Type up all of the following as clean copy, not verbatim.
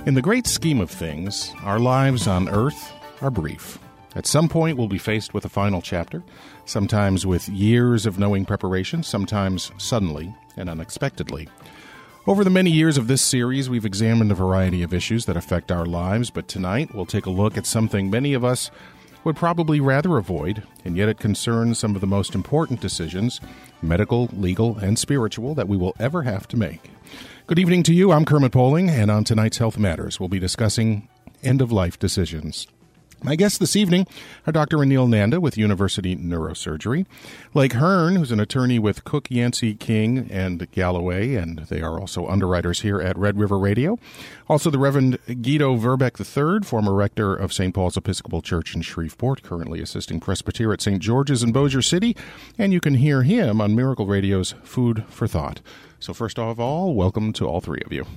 In the great scheme of things, our lives on Earth are brief. At some point, we'll be faced with a final chapter, sometimes with years of knowing preparation, sometimes suddenly and unexpectedly. Over the many years of this series, we've examined a variety of issues that affect our lives, but tonight we'll take a look at something many of us would probably rather avoid, and yet it concerns some of the most important decisions, medical, legal, and spiritual, that we will ever have to make. Good evening to you. I'm Kermit Poling, and on tonight's Health Matters, we'll be discussing end-of-life decisions. My guests this evening are Dr. Anil Nanda with University Neurosurgery, Lake Hearn, who's an attorney with Cook, Yancey, King, and Galloway, and they are also underwriters here at Red River Radio. Also the Reverend Guido Verbeck III, former rector of St. Paul's Episcopal Church in Shreveport, currently assisting presbyter at St. George's in Bossier City, and you can hear him on Miracle Radio's Food for Thought. So first of all, welcome to all three of you.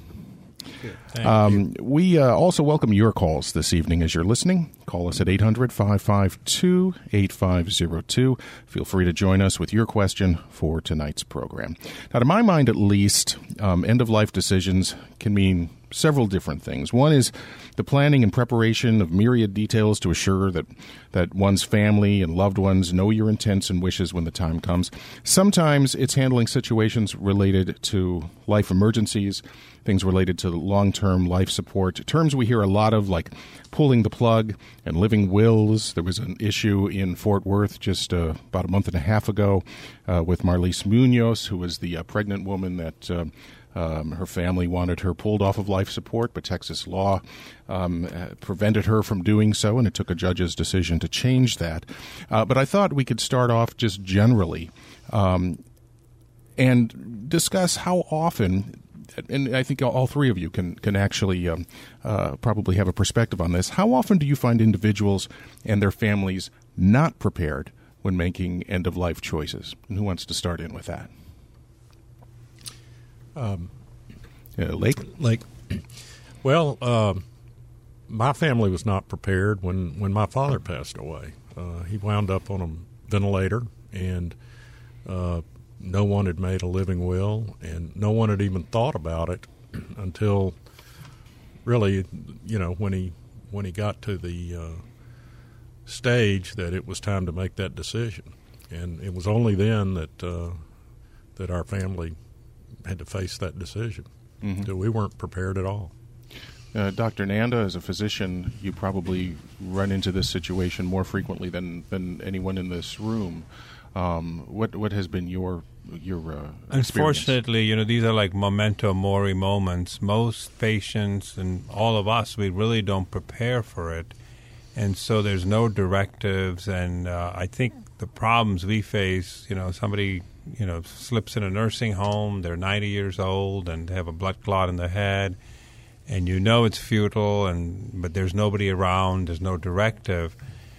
We also welcome your calls this evening as you're listening. Call us at 800-552-8502. Feel free to join us with your question for tonight's program. Now, to my mind at least, end-of-life decisions can mean several different things. One is the planning and preparation of myriad details to assure that one's family and loved ones know your intents and wishes when the time comes. Sometimes it's handling situations related to life emergencies, things related to long-term life support, terms we hear a lot of like pulling the plug and living wills. There was an issue in Fort Worth just about a month and a half ago with Marlise Munoz, who was the pregnant woman that her family wanted her pulled off of life support, but Texas law prevented her from doing so, and it took a judge's decision to change that. But I thought we could start off just generally and discuss how often, and I think all three of you can actually probably have a perspective on this. How often do you find individuals and their families not prepared when making end-of-life choices? And who wants to start in with that? Lake? Well, my family was not prepared when my father passed away. He wound up on a ventilator, and no one had made a living will, and no one had even thought about it until really, when he got to the stage that it was time to make that decision. And it was only then that our family had to face that decision. Mm-hmm. So we weren't prepared at all. Dr. Nanda, as a physician, you probably run into this situation more frequently than anyone in this room. What has been your experience? Unfortunately, these are like memento mori moments. Most patients and all of us, we really don't prepare for it. And so there's no directives. And I think the problems we face, somebody slips in a nursing home, they're 90 years old and they have a blood clot in their head, and it's futile, but there's nobody around, there's no directive.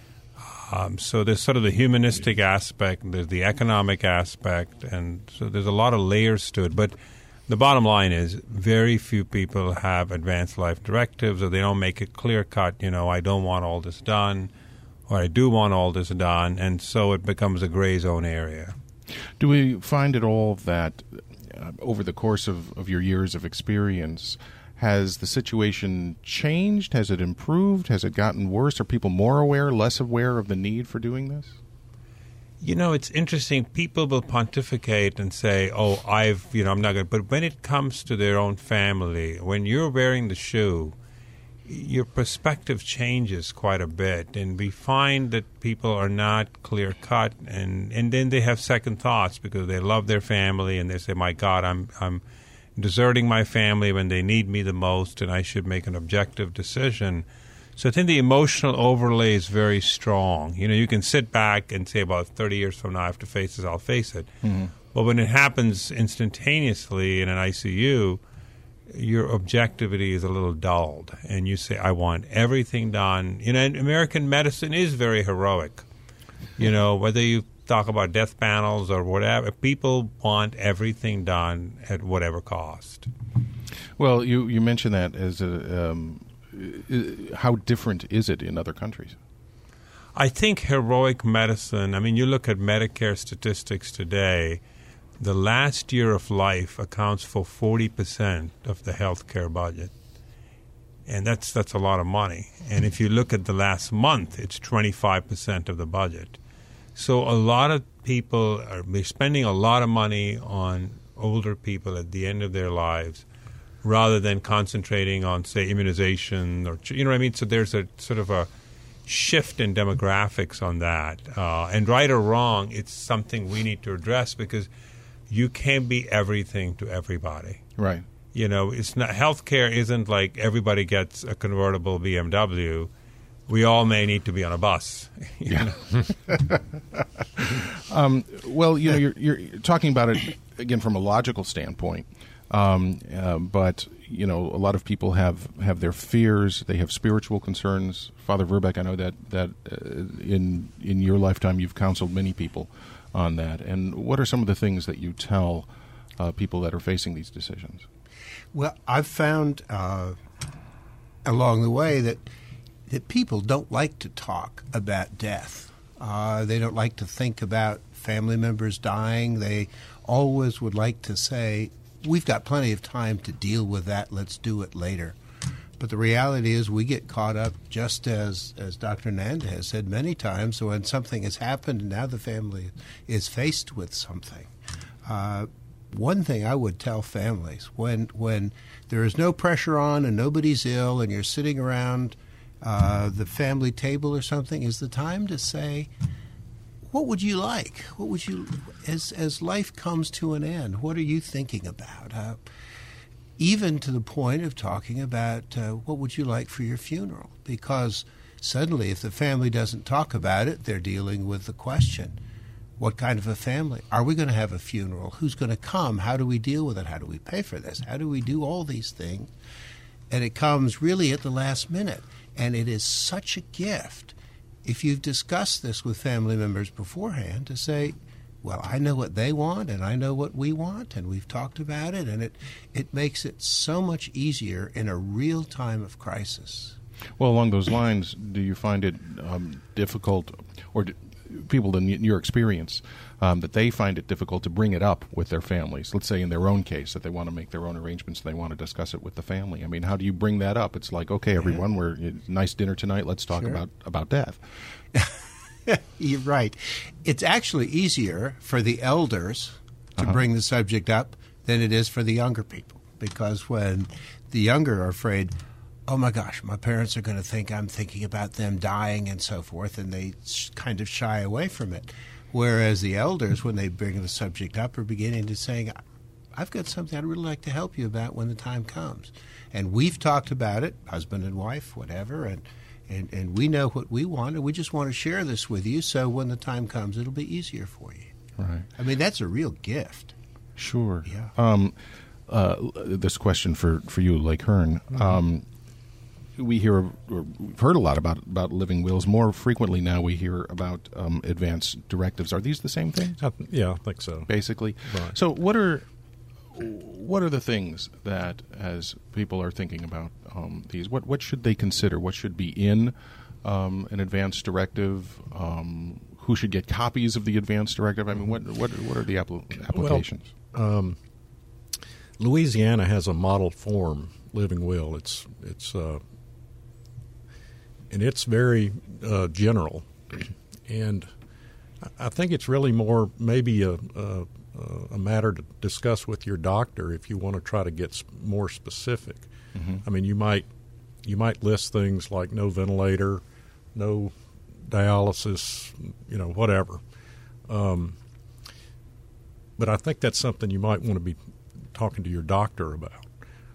So there's sort of the humanistic aspect, there's the economic aspect, and so there's a lot of layers to it. But the bottom line is very few people have advanced life directives, or they don't make it clear-cut, I don't want all this done, or I do want all this done, and so it becomes a gray zone area. Do we find at all that over the course of your years of experience, has the situation changed? Has it improved? Has it gotten worse? Are people more aware, less aware of the need for doing this? It's interesting. People will pontificate and say, I'm not going to. But when it comes to their own family, when you're wearing the shoe, your perspective changes quite a bit, and we find that people are not clear-cut, and then they have second thoughts because they love their family, and they say, my God, I'm deserting my family when they need me the most, and I should make an objective decision. So I think the emotional overlay is very strong. You can sit back and say, about 30 years from now, I have to face this, I'll face it. Mm-hmm. But when it happens instantaneously in an ICU, your objectivity is a little dulled, and you say, I want everything done. And American medicine is very heroic. Whether you talk about death panels or whatever, people want everything done at whatever cost. Well, you mentioned that as how different is it in other countries? I think heroic medicine, you look at Medicare statistics today, the last year of life accounts for 40% of the healthcare budget. And that's a lot of money. And if you look at the last month, it's 25% of the budget. So a lot of people are spending a lot of money on older people at the end of their lives rather than concentrating on, say, immunization or, you know what I mean? So there's a sort of a shift in demographics on that. And right or wrong, it's something we need to address because you can't be everything to everybody. Right. You know, it's not, healthcare isn't like everybody gets a convertible BMW. We all may need to be on a bus. Yeah. Well, you know, you're talking about it again from a logical standpoint, but you know, a lot of people have their fears. They have spiritual concerns. Father Verbeck, I know that in your lifetime you've counseled many people on that. And what are some of the things that you tell people that are facing these decisions? Well, I've found along the way that people don't like to talk about death. They don't like to think about family members dying. They always would like to say, we've got plenty of time to deal with that. Let's do it later. But the reality is we get caught up, just as Dr. Nanda has said many times, when something has happened and now the family is faced with something. One thing I would tell families, when there is no pressure on and nobody's ill and you're sitting around the family table or something, is the time to say, what would you like? What would you, as life comes to an end, what are you thinking about? Even to the point of talking about what would you like for your funeral? Because suddenly, if the family doesn't talk about it, they're dealing with the question, what kind of a family? Are we going to have a funeral? Who's going to come? How do we deal with it? How do we pay for this? How do we do all these things? And it comes really at the last minute. And it is such a gift, if you've discussed this with family members beforehand, to say, well, I know what they want and I know what we want, and we've talked about it, and it makes it so much easier in a real time of crisis. Well, along those lines, do you find it difficult, or people in your experience, that they find it difficult to bring it up with their families? Let's say in their own case that they want to make their own arrangements and they want to discuss it with the family. I mean, how do you bring that up? It's like, okay, everyone, we're nice dinner tonight. Let's talk about death. You're right. It's actually easier for the elders to bring the subject up than it is for the younger people, because when the younger are afraid, oh my gosh, my parents are going to think I'm thinking about them dying and so forth, and they kind of shy away from it. Whereas the elders, when they bring the subject up, are beginning to say, I've got something I'd really like to help you about when the time comes. And we've talked about it, husband and wife, whatever, and we know what we want, and we just want to share this with you, so when the time comes, it'll be easier for you. Right. I mean, that's a real gift. Sure. Yeah. This question for you, Lake Hearn. We hear, or we've heard a lot about living wills. More frequently now, we hear about advance directives. Are these the same things? Yeah, I think so. Basically. Right. So, what are the things that, as people are thinking about these, what should they consider? What should be in an advance directive? Who should get copies of the advance directive? I mean, what are the applications? Well, Louisiana has a model form living will. It's and it's very general, and I think it's really more maybe a matter to discuss with your doctor if you want to try to get more specific. Mm-hmm. I mean, you might list things like no ventilator, no dialysis, whatever. But I think that's something you might want to be talking to your doctor about,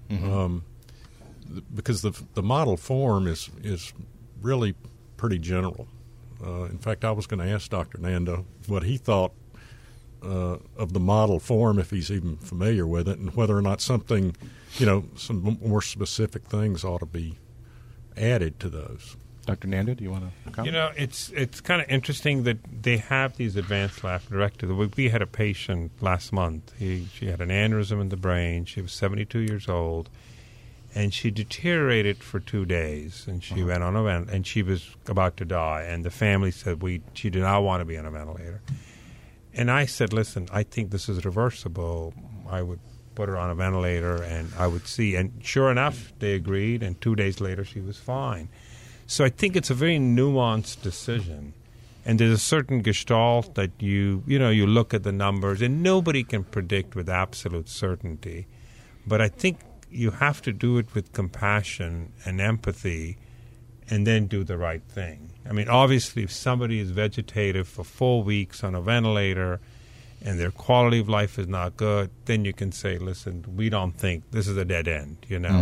because the model form is really pretty general. In fact, I was going to ask Dr. Nanda what he thought of the model form, if he's even familiar with it, and whether or not something, some more specific things ought to be added to those. Dr. Nanda, do you want to comment? It's kind of interesting that they have these advanced life directives. We had a patient last month. She had an aneurysm in the brain. She was 72 years old, and she deteriorated for 2 days. And she went on a ventilator, and she was about to die. And the family said she did not want to be on a ventilator. And I said, listen, I think this is reversible. I would put her on a ventilator, and I would see. And sure enough, they agreed, and 2 days later she was fine. So I think it's a very nuanced decision. And there's a certain gestalt that you look at the numbers, and nobody can predict with absolute certainty. But I think you have to do it with compassion and empathy and then do the right thing. I mean, obviously, if somebody is vegetative for 4 weeks on a ventilator and their quality of life is not good, then you can say, listen, we don't think this is a dead end,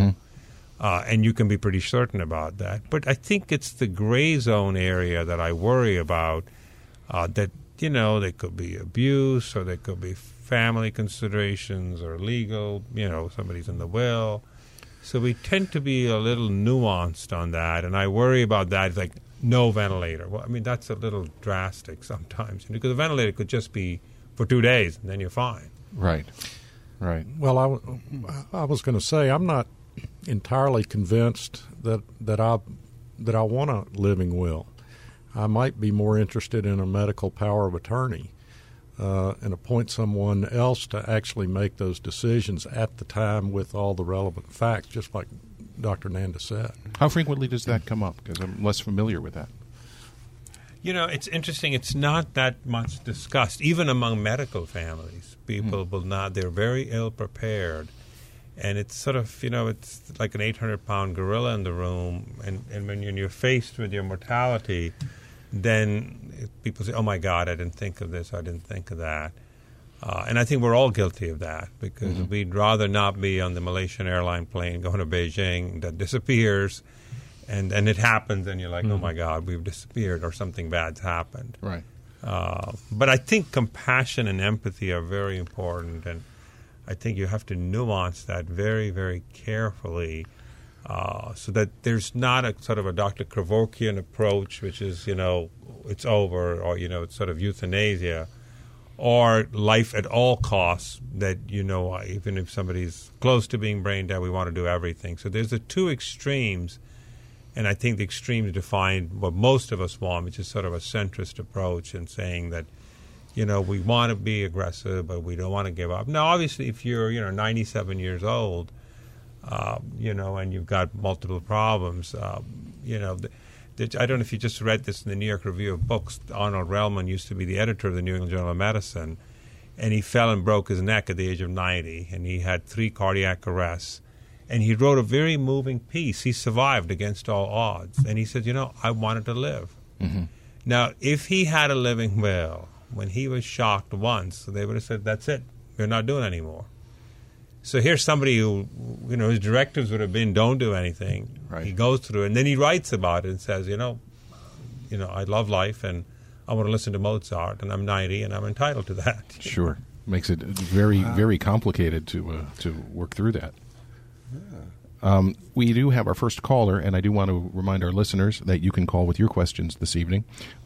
and you can be pretty certain about that. But I think it's the gray zone area that I worry about, that, there could be abuse or there could be family considerations or legal, somebody's in the will. So we tend to be a little nuanced on that, and I worry about that. It's like, no ventilator. Well, I mean, that's a little drastic sometimes, because a ventilator could just be for 2 days, and then you're fine. Right. Well, I was going to say, I'm not entirely convinced that I want a living will. I might be more interested in a medical power of attorney and appoint someone else to actually make those decisions at the time with all the relevant facts, just like Dr. Nanda said. How frequently does that come up? Because I'm less familiar with that. It's interesting. It's not that much discussed, even among medical families. People will not. They're very ill prepared. And it's sort of, it's like an 800-pound gorilla in the room. And when you're faced with your mortality, then people say, oh, my God, I didn't think of this, I didn't think of that. And I think we're all guilty of that, because we'd rather not be on the Malaysian airline plane going to Beijing that disappears, and it happens, and you're like, oh, my God, we've disappeared, or something bad's happened. Right. But I think compassion and empathy are very important, and I think you have to nuance that very, very carefully, so that there's not a sort of a Dr. Kevorkian approach, which is, it's over, or, it's sort of euthanasia, or life at all costs, that, even if somebody's close to being brain dead, we want to do everything. So there's the two extremes, and I think the extremes define what most of us want, which is sort of a centrist approach, and saying that, we want to be aggressive, but we don't want to give up. Now, obviously, if you're, 97 years old, and you've got multiple problems, I don't know if you just read this in the New York Review of Books. Arnold Relman used to be the editor of the New England Journal of Medicine, and he fell and broke his neck at the age of 90, and he had 3 cardiac arrests. And he wrote a very moving piece. He survived against all odds. And he said, I wanted to live. Mm-hmm. Now, if he had a living will, when he was shocked once, they would have said, that's it. You're not doing anymore. So here's somebody who, his directives would have been, don't do anything. Right. He goes through it, and then he writes about it and says, I love life, and I want to listen to Mozart, and I'm 90, and I'm entitled to that. Sure. Makes it very, very complicated to work through that. We do have our first caller, and I do want to remind our listeners that you can call with your questions this evening.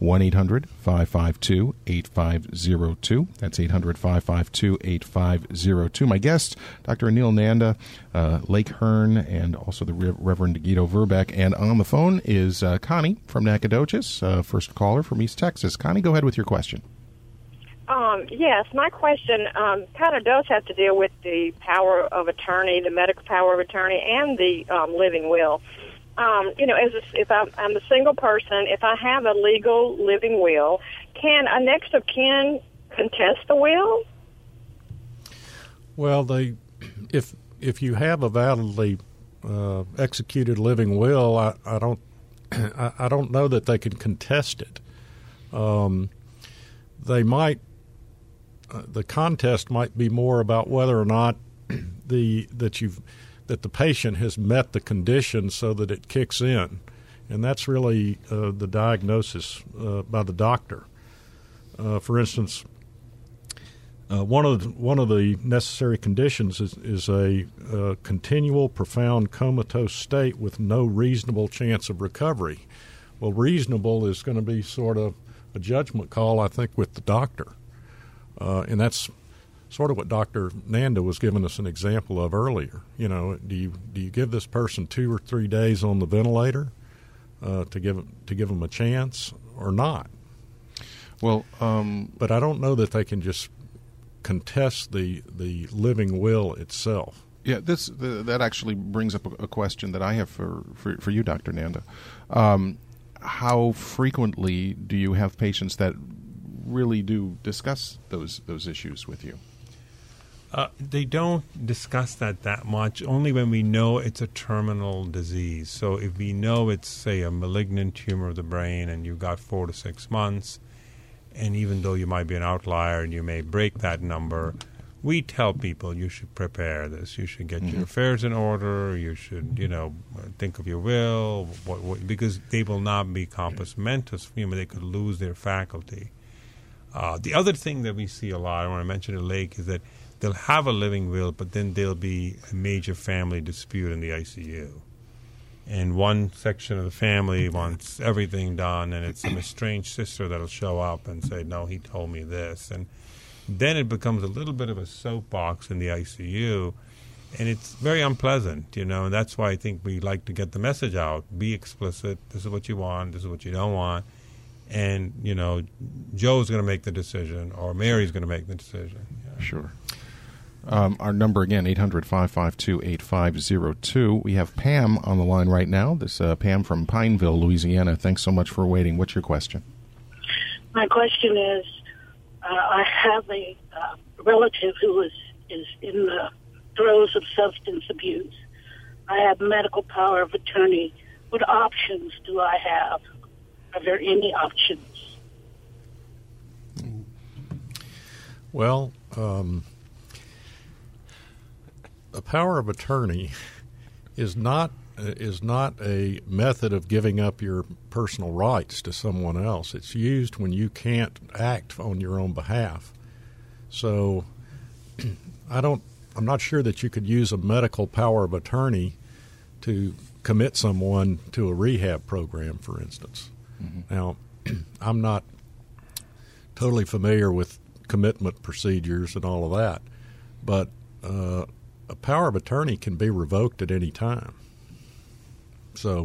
1-800-552-8502. That's 800-552-8502. My guests, Dr. Anil Nanda, Lake Hearn, and also the Reverend Guido Verbeck. And on the phone is Connie from Nacogdoches, first caller from East Texas. Connie, go ahead with your question. Yes, my question kind of does have to deal with the power of attorney, the medical power of attorney, and the living will. If I'm a single person, if I have a legal living will, can a next of kin contest the will? Well, if you have a validly executed living will, I don't know that they can contest it. They might. The contest might be more about whether or not that the patient has met the conditions so that it kicks in, and that's really the diagnosis by the doctor. For instance, one of the necessary conditions is a continual, profound comatose state with no reasonable chance of recovery. Well, reasonable is going to be sort of a judgment call, I think, with the doctor. And that's sort of what Dr. Nanda was giving us an example of earlier. Do you give this person 2 or 3 days on the ventilator to give them a chance or not? Well, but I don't know that they can just contest the living will itself. Yeah, that actually brings up a question that I have for you, Dr. Nanda. How frequently do you have patients that really do discuss those issues with you? They don't discuss that much, only when we know it's a terminal disease. So if we know it's, say, a malignant tumor of the brain and you've got 4 to 6 months, and even though you might be an outlier and you may break that number, we tell people you should prepare this. You should get your affairs in order. You should, think of your will, because they will not be compos mentis. They could lose their faculty. The other thing that we see a lot, I want to mention it, Lake, is that they'll have a living will, but then there'll be a major family dispute in the ICU. And one section of the family wants everything done, and it's some estranged sister that'll show up and say, no, he told me this. And then it becomes a little bit of a soapbox in the ICU, and it's very unpleasant, and that's why I think we like to get the message out. Be explicit. This is what you want. This is what you don't want. And, Joe's going to make the decision, or Mary's going to make the decision. Yeah. Sure. Our number again, 800-552-8502. We have Pam on the line right now. This Pam from Pineville, Louisiana. Thanks so much for waiting. What's your question? My question is, I have a relative who is in the throes of substance abuse. I have medical power of attorney. What options do I have? Are there any options? Well, a power of attorney is not a method of giving up your personal rights to someone else. It's used when you can't act on your own behalf. So I'm not sure that you could use a medical power of attorney to commit someone to a rehab program, for instance. Now, I'm not totally familiar with commitment procedures and all of that, but a power of attorney can be revoked at any time. So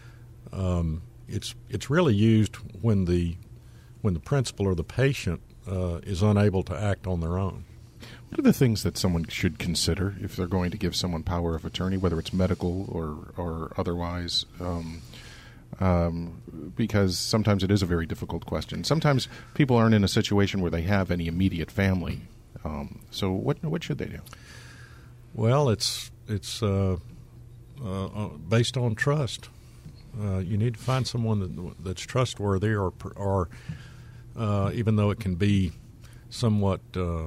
it's really used when the principal or the patient is unable to act on their own. What are the things that someone should consider if they're going to give someone power of attorney, whether it's medical or otherwise? Because sometimes it is a very difficult question. Sometimes people aren't in a situation where they have any immediate family. So what should they do? Well, it's based on trust. You need to find someone that's trustworthy, or even though it can be somewhat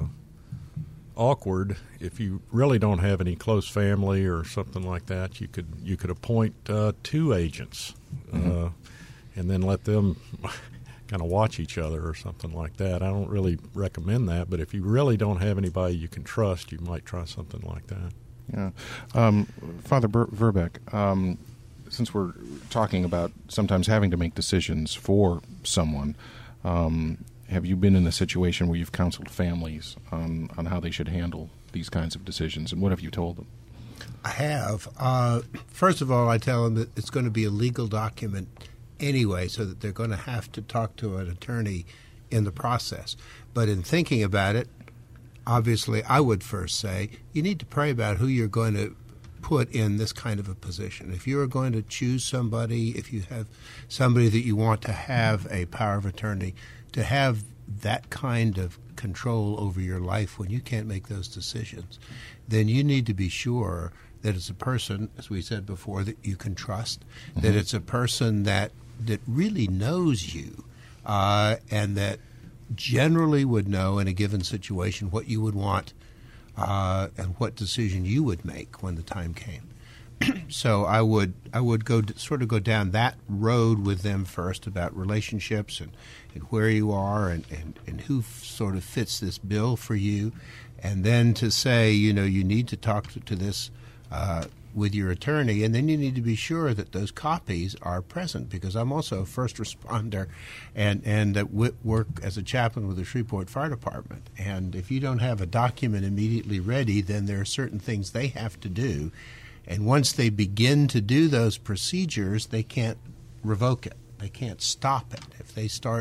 awkward, if you really don't have any close family or something like that, you could appoint 2 agents, and then let them kind of watch each other or something like that. I don't really recommend that, but if you really don't have anybody you can trust, you might try something like that. Yeah. Father Verbeck, since we're talking about sometimes having to make decisions for someone, have you been in a situation where you've counseled families on how they should handle these kinds of decisions, and what have you told them? I have. First of all, I tell them that it's going to be a legal document anyway, so that they're going to have to talk to an attorney in the process. But in thinking about it, obviously, I would first say you need to pray about who you're going to put in this kind of a position. If you are going to choose somebody, if you have somebody that you want to have a power of attorney, to have that kind of control over your life when you can't make those decisions, then you need to be sure that it's a person, as we said before, that you can trust, that it's a person that really knows you, and that generally would know in a given situation what you would want and what decision you would make when the time came. So I would go down that road with them first about relationships and where you are and who sort of fits this bill for you, and then to say, you need to talk to this with your attorney, and then you need to be sure that those copies are present, because I'm also a first responder and work as a chaplain with the Shreveport Fire Department. And if you don't have a document immediately ready, then there are certain things they have to do. And once they begin to do those procedures, they can't revoke it. They can't stop it. If they start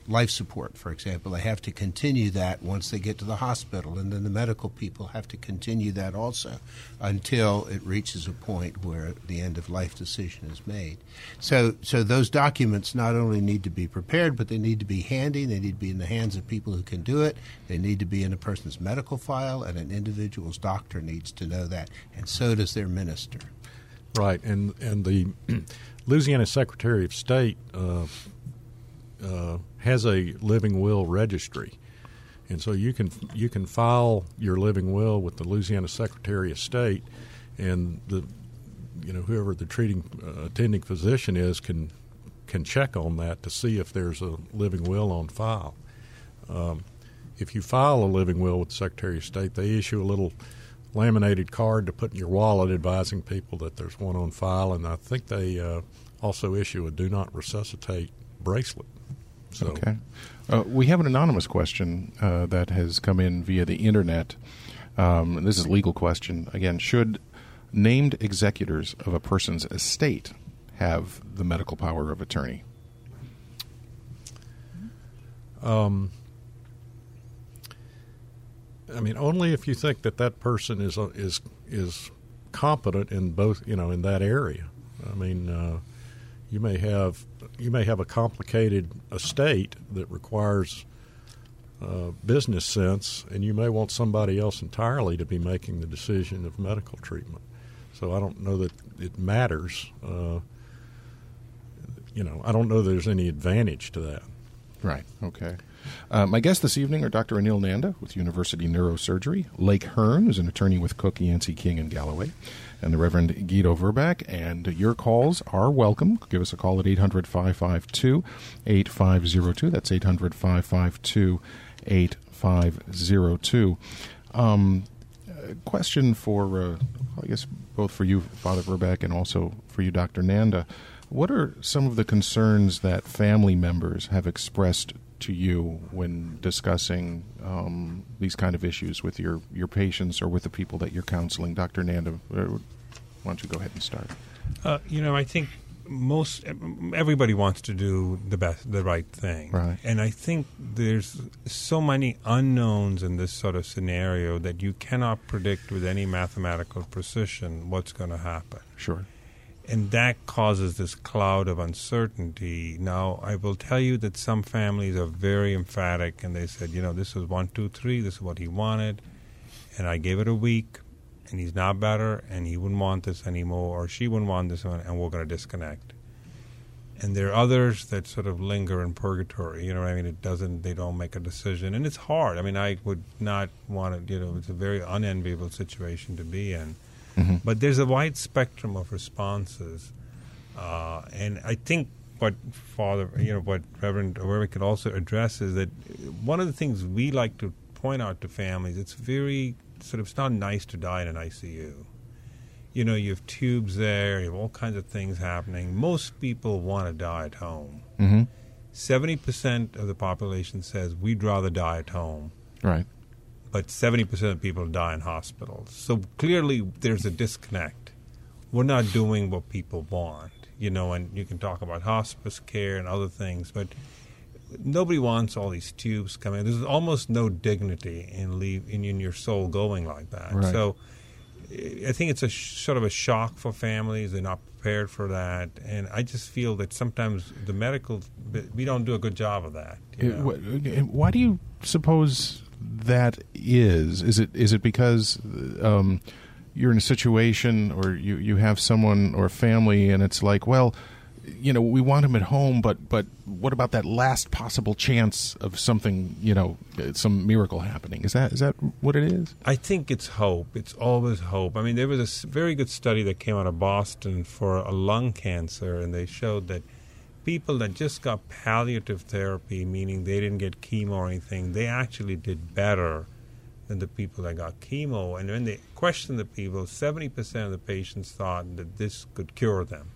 life support, for example. They have to continue that once they get to the hospital, and then the medical people have to continue that also until it reaches a point where the end-of-life decision is made. So those documents not only need to be prepared, but they need to be handy. They need to be in the hands of people who can do it. They need to be in a person's medical file, and an individual's doctor needs to know that, and so does their minister. Right, and the Louisiana Secretary of State has a living will registry, and so you can file your living will with the Louisiana Secretary of State, and whoever the attending physician is can check on that to see if there's a living will on file. If you file a living will with the Secretary of State, they issue a little laminated card to put in your wallet advising people that there's one on file, and I think they also issue a do not resuscitate bracelet. So. Okay. We have an anonymous question that has come in via the Internet. This is a legal question. Again, should named executors of a person's estate have the medical power of attorney? Only if you think that person is competent in both, in that area. You may have a complicated estate that requires business sense, and you may want somebody else entirely to be making the decision of medical treatment. So I don't know that it matters. I don't know there's any advantage to that. Right. Okay. My guests this evening are Dr. Anil Nanda with University Neurosurgery, Lake Hearn, who's an attorney with Cook, Yancey, King, and Galloway, and the Reverend Guido Verback. And your calls are welcome. Give us a call at 800-552-8502. That's 800-552-8502. Question for, I guess, both for you, Father Verback, and also for you, Dr. Nanda. What are some of the concerns that family members have expressed to you when discussing these kind of issues with your patients or with the people that you're counseling? Dr. Nanda, why don't you go ahead and start? I think everybody wants to do the right thing. Right. And I think there's so many unknowns in this sort of scenario that you cannot predict with any mathematical precision what's going to happen. Sure. And that causes this cloud of uncertainty. Now, I will tell you that some families are very emphatic, and they said, this was 1, 2, 3, this is what he wanted, and I gave it a week, and he's not better, and he wouldn't want this anymore, or she wouldn't want this one, and we're going to disconnect. And there are others that sort of linger in purgatory. They don't make a decision, and it's hard. I would not want to, it's a very unenviable situation to be in. Mm-hmm. But there's a wide spectrum of responses, and I think what Reverend Verback could also address is that one of the things we like to point out to families, it's very it's not nice to die in an ICU. You have tubes there, you have all kinds of things happening. Most people want to die at home. Mm-hmm. 70% of the population says we'd rather die at home. Right. But 70% of people die in hospitals. So clearly there's a disconnect. We're not doing what people want, and you can talk about hospice care and other things, but nobody wants all these tubes coming. There's almost no dignity in your soul going like that. Right. So I think it's a sort of a shock for families. They're not prepared for that. And I just feel that sometimes we don't do a good job of that. Why do you suppose that is? Is it because you're in a situation, or you have someone or family, and it's like, well, we want him at home, but what about that last possible chance of something, some miracle happening? Is that what it is? I think it's hope. It's always hope. There was a very good study that came out of Boston for a lung cancer, and they showed that people that just got palliative therapy, meaning they didn't get chemo or anything, they actually did better than the people that got chemo. And when they questioned the people, 70% of the patients thought that this could cure them.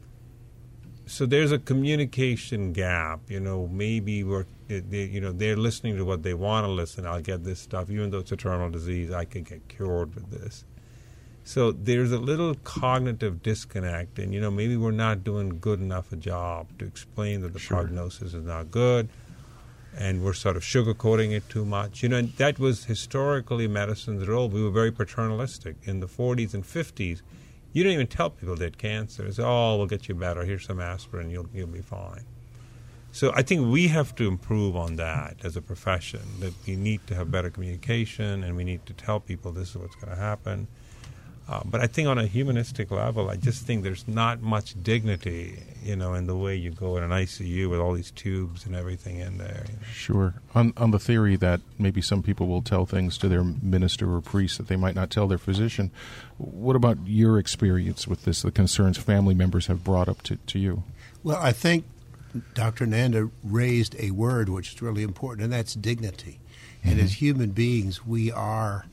So there's a communication gap. Maybe they're listening to what they want to listen. I'll get this stuff, even though it's a terminal disease. I could get cured with this. So there's a little cognitive disconnect, and maybe we're not doing good enough a job to explain that the Sure. prognosis is not good, and we're sort of sugarcoating it too much. And that was historically medicine's role. We were very paternalistic. In the 40s and 50s, you didn't even tell people they had cancer. It's, we'll get you better. Here's some aspirin. You'll be fine. So I think we have to improve on that as a profession, that we need to have better communication and we need to tell people this is what's going to happen. But I think on a humanistic level, I just think there's not much dignity, in the way you go in an ICU with all these tubes and everything in there. Sure. On the theory that maybe some people will tell things to their minister or priest that they might not tell their physician, what about your experience with this, the concerns family members have brought up to you? Well, I think Dr. Nanda raised a word which is really important, and that's dignity. And as human beings, we are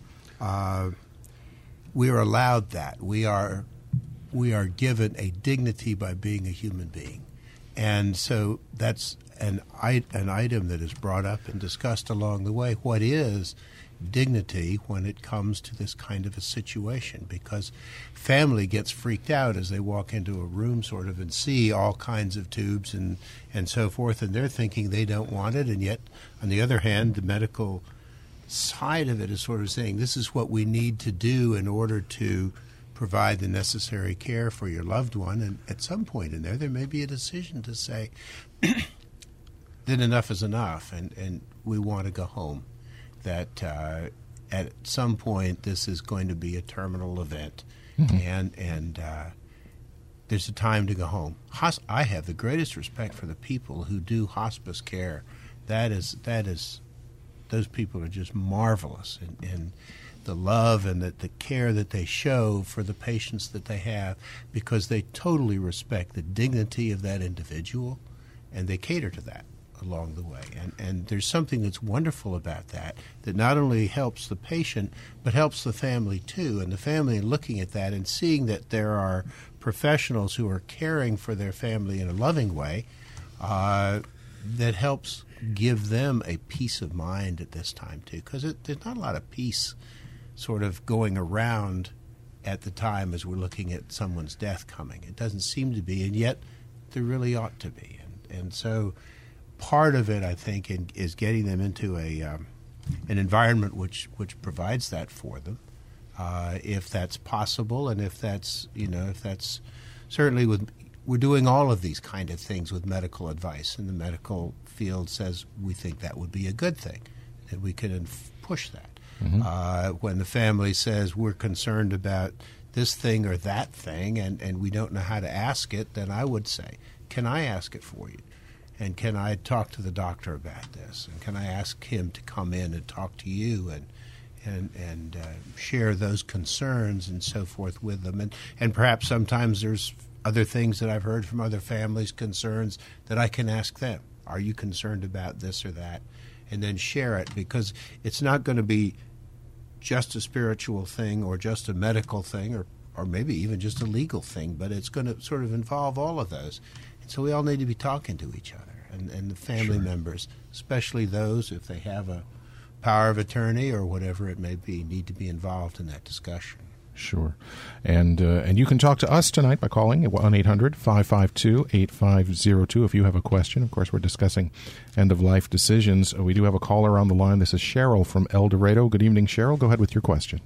allowed that. We are given a dignity by being a human being. And so that's an item that is brought up and discussed along the way. What is dignity when it comes to this kind of a situation? Because family gets freaked out as they walk into a room sort of and see all kinds of tubes and so forth, and they're thinking they don't want it, and yet, on the other hand, the medical side of it is sort of saying this is what we need to do in order to provide the necessary care for your loved one. And at some point in there may be a decision to say that enough is enough and we want to go home, that at some point this is going to be a terminal event, and there's a time to go home. I have the greatest respect for the people who do hospice care. That is those people are just marvelous in the love and the care that they show for the patients that they have, because they totally respect the dignity of that individual, and they cater to that along the way. And there's something that's wonderful about that not only helps the patient, but helps the family too. And the family looking at that and seeing that there are professionals who are caring for their family in a loving way, that helps give them a peace of mind at this time too, because there's not a lot of peace sort of going around at the time as we're looking at someone's death coming. It doesn't seem to be, and yet there really ought to be. And so part of it, I think, is getting them into an environment which provides that for them, if that's possible, and if that's certainly we're doing all of these kind of things with medical advice, and the medical field says we think that would be a good thing, that we can push that. When the family says we're concerned about this thing or that thing and we don't know how to ask it, then I would say, can I ask it for you? And can I talk to the doctor about this? And can I ask him to come in and talk to you and share those concerns and so forth with them? And perhaps sometimes there's other things that I've heard from other families, concerns that I can ask them. Are you concerned about this or that? And then share it, because it's not going to be just a spiritual thing or just a medical thing or maybe even just a legal thing, but it's going to sort of involve all of those. And so we all need to be talking to each other, and the family members, especially those, if they have a power of attorney or whatever it may be, need to be involved in that discussion. Sure. And you can talk to us tonight by calling 1-800-552-8502 if you have a question. Of course, we're discussing end-of-life decisions. We do have a caller on the line. This is Cheryl from El Dorado. Good evening, Cheryl. Go ahead with your question.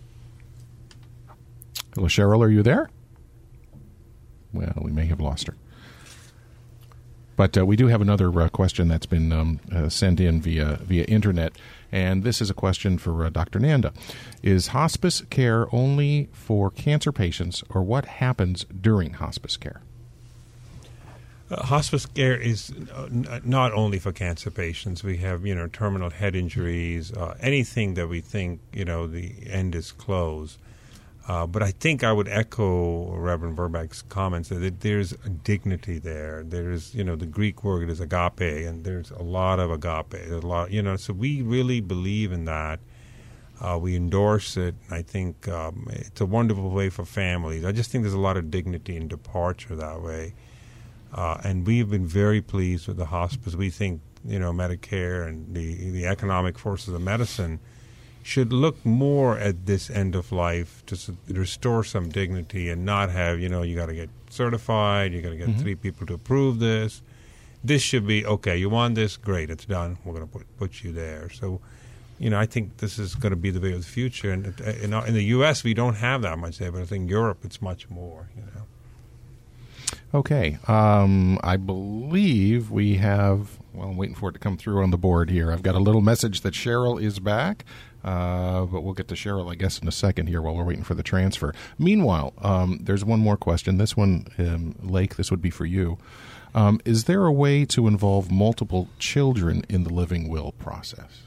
Hello, Cheryl. Are you there? Well, we may have lost her. But we do have another question that's been sent in via Internet, and this is a question for Dr. Nanda. Is hospice care only for cancer patients, or what happens during hospice care? Hospice care is not only for cancer patients. We have, terminal head injuries, anything that we think, the end is closed. But I think I would echo Reverend Verbeck's comments that there's a dignity there. There's, the Greek word is agape, and there's a lot of agape. There's a lot, so we really believe in that. We endorse it. I think it's a wonderful way for families. I just think there's a lot of dignity in departure that way. And we've been very pleased with the hospice. We think, Medicare and the economic forces of medicine should look more at this end of life to restore some dignity and not have, you got to get certified, you got to get 3 people to approve this. this should be, okay, you want this? Great, it's done. We're going to put you there. So, I think this is going to be the way of the future. And in the U.S., we don't have that much there, but I think Europe, it's much more, Okay. I believe we have, well, I'm waiting for it to come through on the board here. I've got a little message that Cheryl is back, but we'll get to Cheryl, I guess, in a second here while we're waiting for the transfer. Meanwhile, there's one more question. This one, Lake, this would be for you. Is there a way to involve multiple children in the living will process?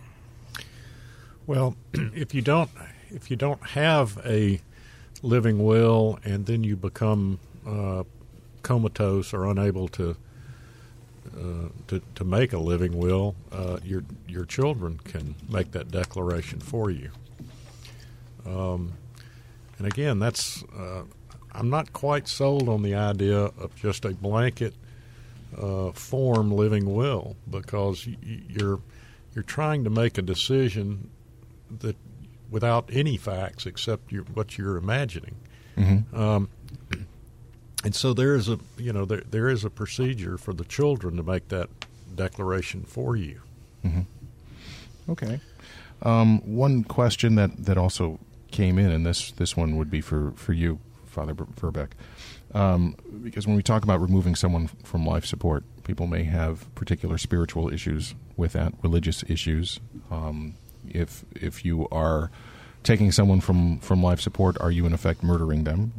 Well, if you don't have a living will and then you become comatose or unable to make a living will, your children can make that declaration for you. And again, that's I'm not quite sold on the idea of just a blanket form living will, because you're trying to make a decision that without any facts except what you're imagining. Mm-hmm. And so there is a procedure for the children to make that declaration for you. Mm-hmm. Okay. One question that also came in, and this one would be for you, Father Verbeck, because when we talk about removing someone from life support, people may have particular spiritual issues with that, religious issues. If you are taking someone from life support, are you in effect murdering them?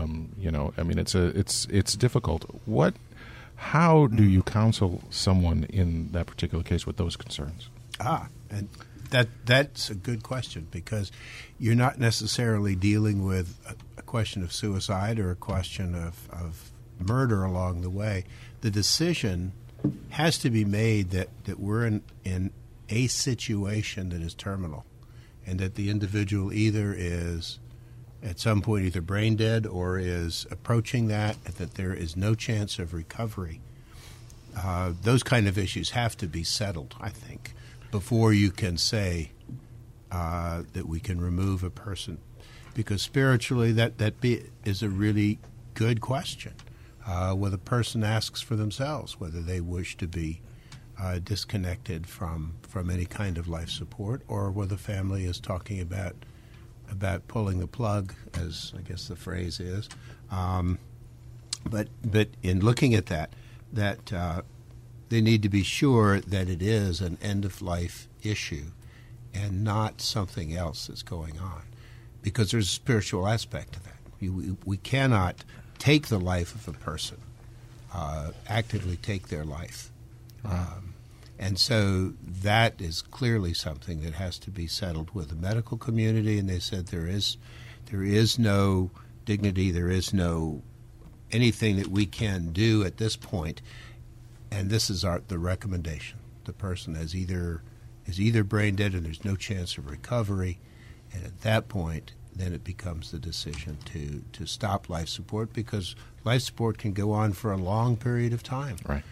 It's difficult. How do you counsel someone in that particular case with those concerns? And that's a good question, because you're not necessarily dealing with a question of suicide or a question of murder along the way. The decision has to be made that we're in a situation that is terminal, and that the individual either is at some point either brain dead or is approaching that there is no chance of recovery. Those kind of issues have to be settled, I think, before you can say that we can remove a person. Because spiritually, that is a really good question, where the person asks for themselves whether they wish to be disconnected from any kind of life support, or where the family is talking about pulling the plug, as I guess the phrase is. But in looking at that they need to be sure that it is an end-of-life issue and not something else that's going on, because there's a spiritual aspect to that. We cannot take the life of a person, actively take their life. And so that is clearly something that has to be settled with the medical community. And they said there is no dignity, there is no anything that we can do at this point. And this is the recommendation. The person is either brain dead and there's no chance of recovery. And at that point, then it becomes the decision to stop life support, because life support can go on for a long period of time. Right.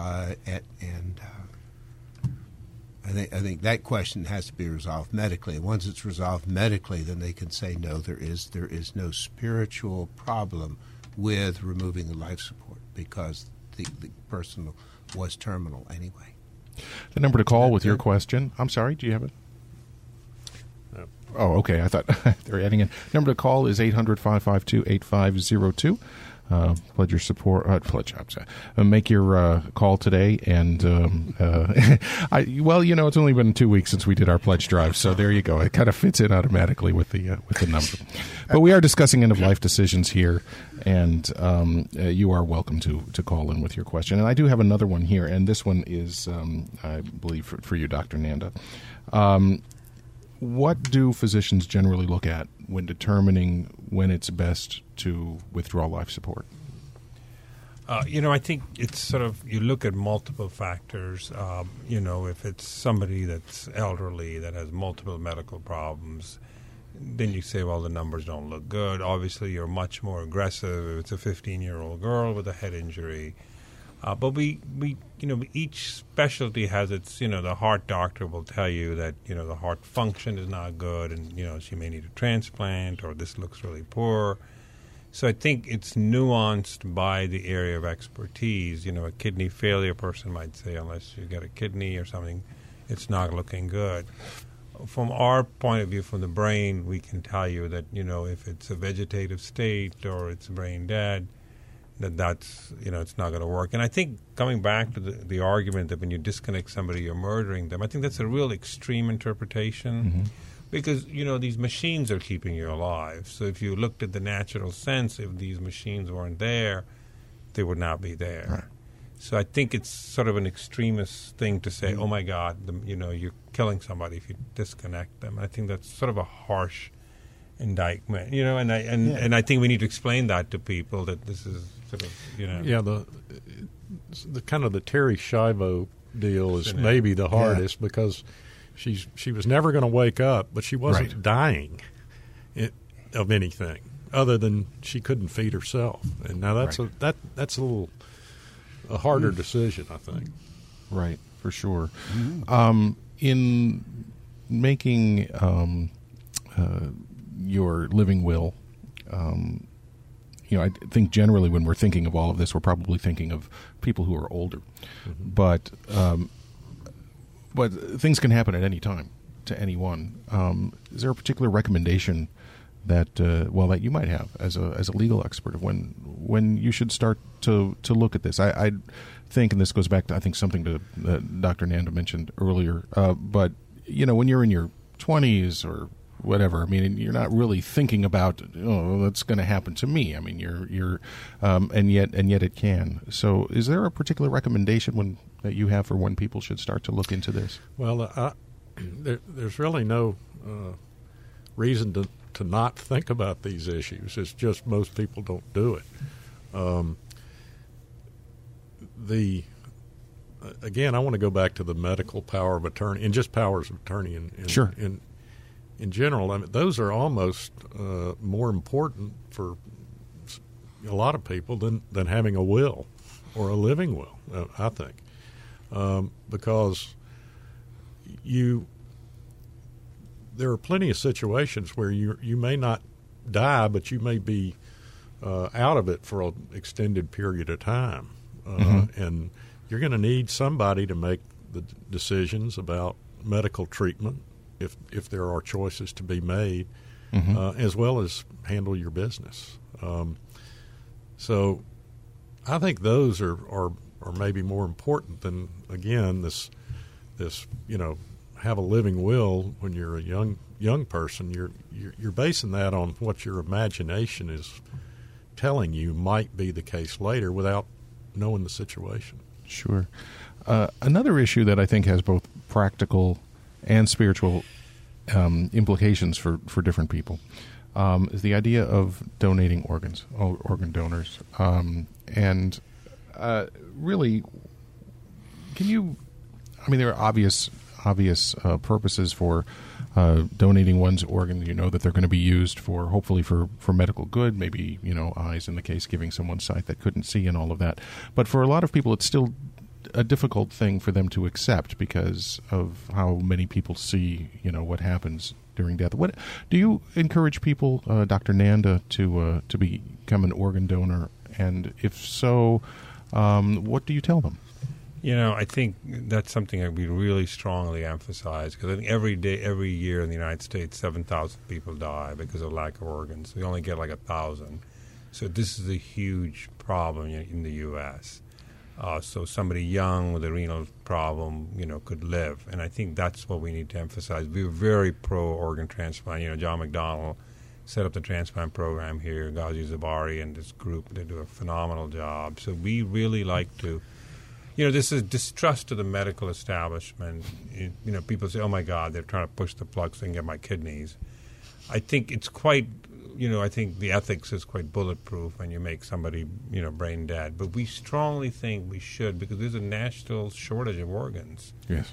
I think that question has to be resolved medically. And once it's resolved medically, then they can say, no, there is no spiritual problem with removing the life support, because the person was terminal anyway. The number to call with your question. I'm sorry, do you have it? No. Oh, okay. I thought they were adding in. Number to call is 800-552-8502. Pledge your support. Make your call today, and it's only been 2 weeks since we did our pledge drive, so there you go. It kind of fits in automatically with the number. But we are discussing end of life decisions here, and you are welcome to call in with your question. And I do have another one here, and this one is, I believe, for you, Dr. Nanda. What do physicians generally look at when determining when it's best to withdraw life support? I think it's sort of, you look at multiple factors. If it's somebody that's elderly, that has multiple medical problems, then you say, well, the numbers don't look good. Obviously, you're much more aggressive if it's a 15-year-old girl with a head injury. But we each specialty has its, the heart doctor will tell you that, the heart function is not good, and, she may need a transplant, or this looks really poor. So I think it's nuanced by the area of expertise. You know, a kidney failure person might say, unless you get a kidney or something, it's not looking good. From our point of view, from the brain, we can tell you that, you know, if it's a vegetative state or it's brain dead, that's, you know, it's not going to work. And I think coming back to the argument that when you disconnect somebody, you're murdering them, I think that's a real extreme interpretation. Mm-hmm. Because, you know, these machines are keeping you alive. So if you looked at the natural sense, if these machines weren't there, they would not be there. Right. So I think it's sort of an extremist thing to say, oh, my God, you know, you're killing somebody if you disconnect them. I think that's sort of a harsh indictment, you know, and I think we need to explain that to people, that this is sort of, you know. Yeah, the kind of the Terri Schiavo deal is maybe the hardest because she was never going to wake up, but she wasn't dying of anything other than she couldn't feed herself. And now that's that's a harder decision, I think. Right, for sure. Mm-hmm. In making your living will, you know, I think generally when we're thinking of all of this, we're probably thinking of people who are older, but things can happen at any time to anyone. Is there a particular recommendation that that you might have as a legal expert of when you should start to look at this? I think, and this goes back to I think something that Dr. Nanda mentioned earlier, but you know, when you're in your 20s or whatever, I mean, you're not really thinking about, oh, that's going to happen to me. I mean, you're and yet it can. So, is there a particular recommendation that you have for when people should start to look into this? Well, there's really no reason to not think about these issues. It's just most people don't do it. Again, I want to go back to the medical power of attorney and just powers of attorney. Sure. In general, I mean, those are almost more important for a lot of people than having a will or a living will, I think, because there are plenty of situations where you may not die, but you may be out of it for an extended period of time, and you're going to need somebody to make the decisions about medical treatment if there are choices to be made, as well as handle your business. So I think those are maybe more important than, again, this you know, have a living will when you're a young person. You're basing that on what your imagination is telling you might be the case later without knowing the situation. Sure. Another issue that I think has both practical and spiritual implications for different people is the idea of donating organ donors. And really, can you? I mean, there are obvious purposes for donating one's organs. You know that they're going to be used hopefully for medical good. Maybe, you know, eyes in the case, giving someone sight that couldn't see, and all of that. But for a lot of people, it's still a difficult thing for them to accept because of how many people see, you know, what happens during death. What do you encourage people, Dr. Nanda, to become an organ donor? And if so, what do you tell them? You know, I think that's something that we really strongly emphasize, because I think every year in the United States, 7,000 people die because of lack of organs. We only get like 1,000. So this is a huge problem in the U.S. So somebody young with a renal problem, you know, could live. And I think that's what we need to emphasize. We're very pro-organ transplant. You know, John McDonnell set up the transplant program here. Ghazi Zabari and this group, they do a phenomenal job. So we really like to, you know, this is distrust to the medical establishment. You know, people say, oh, my God, they're trying to push the plug so they can get my kidneys. I think it's quite, you know, I think the ethics is quite bulletproof when you make somebody, you know, brain dead. But we strongly think we should, because there's a national shortage of organs. Yes.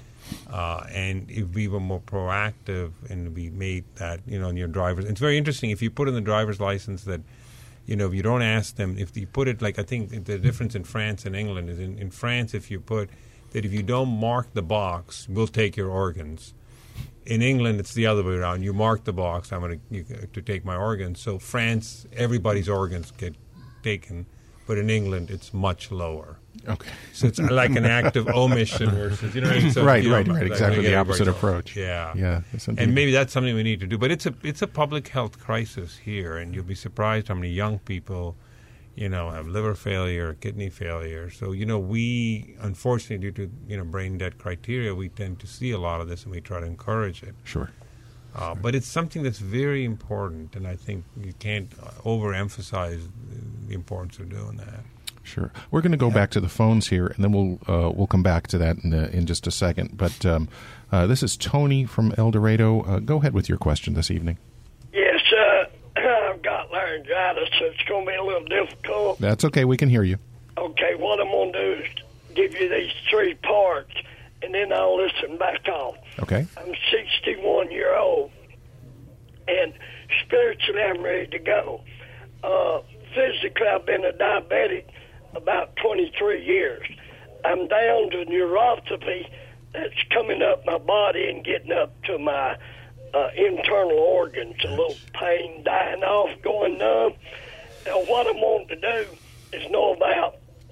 And if we were more proactive and we made that, you know, in your driver's, it's very interesting. If you put in the driver's license that, you know, if you don't ask them, if you put it, like, I think the difference in France and England is in France, if you put that if you don't mark the box, we'll take your organs, In England, it's the other way around. You mark the box, I'm going to take my organs. So France, everybody's organs get taken, but in England, it's much lower. Okay. So it's like an act of omission versus, you know what I mean? So, Right. like Exactly the opposite everybody's approach. Yeah. Yeah. Yes, indeed. And maybe that's something we need to do. But it's a public health crisis here, and you'll be surprised how many young people, have liver failure, kidney failure. So, we, unfortunately, due to, brain dead criteria, we tend to see a lot of this, and we try to encourage it. Sure. But it's something that's very important, and I think you can't overemphasize the importance of doing that. Sure. We're going to go back to the phones here, and then we'll come back to that in just a second. But this is Tony from El Dorado. Go ahead with your question this evening. Yes, I've got laryngitis, so it's going to be a little difficult. That's okay. We can hear you. Okay, what I'm going to do is give you these 3 parts, and then I'll listen back off. Okay. I'm 61 years old, and spiritually I'm ready to go. Physically, I've been a diabetic about 23 years. I'm down to neuropathy that's coming up my body and getting up to my internal organs, a little pain dying off, going numb. Now, what I'm wanting to do is know about,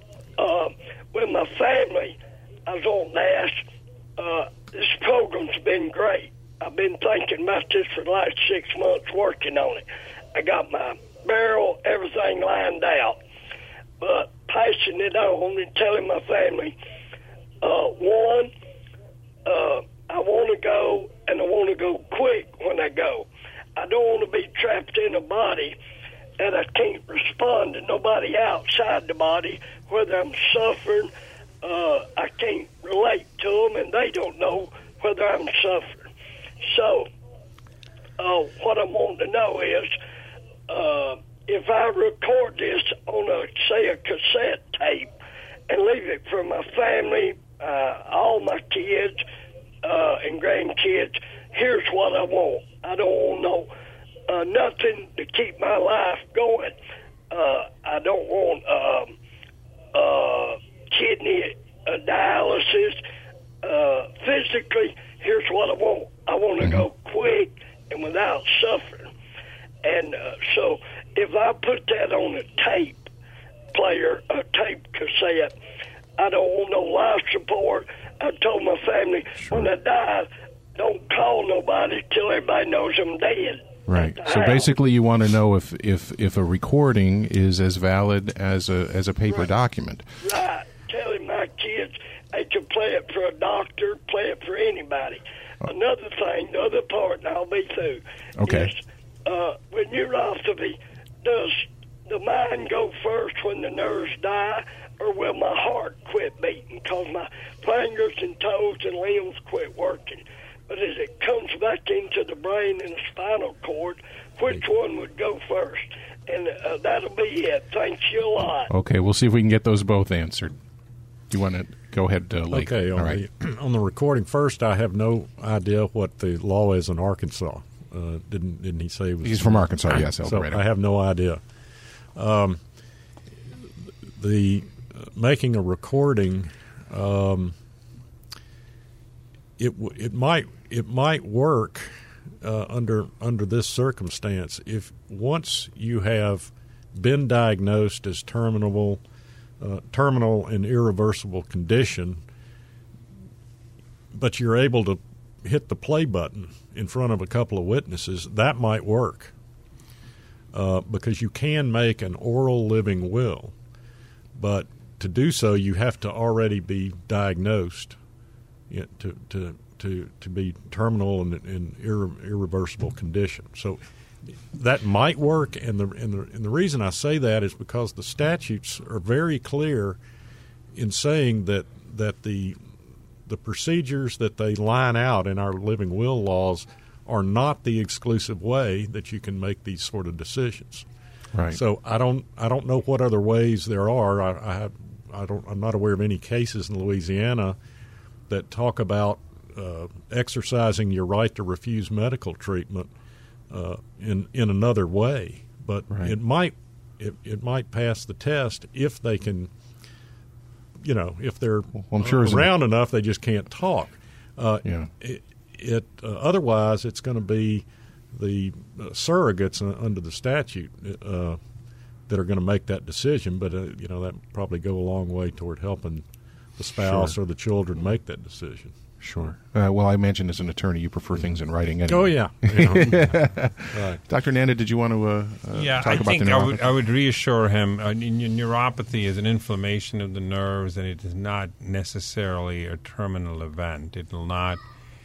with my family, I was on to ask, this program's been great. I've been thinking about this for the last 6 months, working on it. I got my barrel, everything lined out. But passing it on and telling my family, one, I want to go, and I want to go quick when I go. I don't want to be trapped in a body that I can't respond to nobody outside the body, whether I'm suffering, I can't relate to them, and they don't know whether I'm suffering. So, what I want to know is, if I record this on a cassette tape and leave it for my family, all my kids and grandkids, here's what I want. I don't want nothing to keep my life going. I don't want kidney dialysis. Physically, here's what I want. I want to go quick and without suffering. And so if I put that on a tape player, a tape cassette, I don't want no life support. I told my family, when I die, don't call nobody till everybody knows I'm dead. Right. So basically, you want to know if a recording is as valid as a paper document. Right. Telling my kids they can play it for a doctor, play it for anybody. Another thing, the other part, and I'll be through. Okay. Is, with neuropathy, does the mind go first when the nerves die, or will my heart quit beating because my fingers and toes and limbs quit working? But as it comes back into the brain and the spinal cord, which one would go first? And that'll be it. Thanks you a lot. Okay, we'll see if we can get those both answered. Do you want to go ahead, Lee? Okay, all right. On the recording, first, I have no idea what the law is in Arkansas. Didn't he say? He's from Arkansas, yes, El Dorado. So I have no idea. The making a recording, it might work under this circumstance if once you have been diagnosed as terminal and irreversible condition, but you're able to hit the play button in front of a couple of witnesses, that might work because you can make an oral living will, but to do so you have to already be diagnosed to be terminal and irreversible condition. So that might work, and the reason I say that is because the statutes are very clear in saying that the procedures that they line out in our living will laws are not the exclusive way that you can make these sort of decisions. Right. So I don't know what other ways there are. I'm not aware of any cases in Louisiana that talk about exercising your right to refuse medical treatment in another way. But right. it might pass the test if they can. If they're I'm sure around enough, they just can't talk. Yeah. otherwise it's going to be the surrogates under the statute that are going to make that decision. But that probably go a long way toward helping the spouse or the children make that decision. Sure. Well, I imagine as an attorney you prefer things in writing anyway. Oh, yeah. Right. Dr. Nanda, did you want to talk about the neuropathy? I would reassure him, neuropathy is an inflammation of the nerves, and it is not necessarily a terminal event. It will not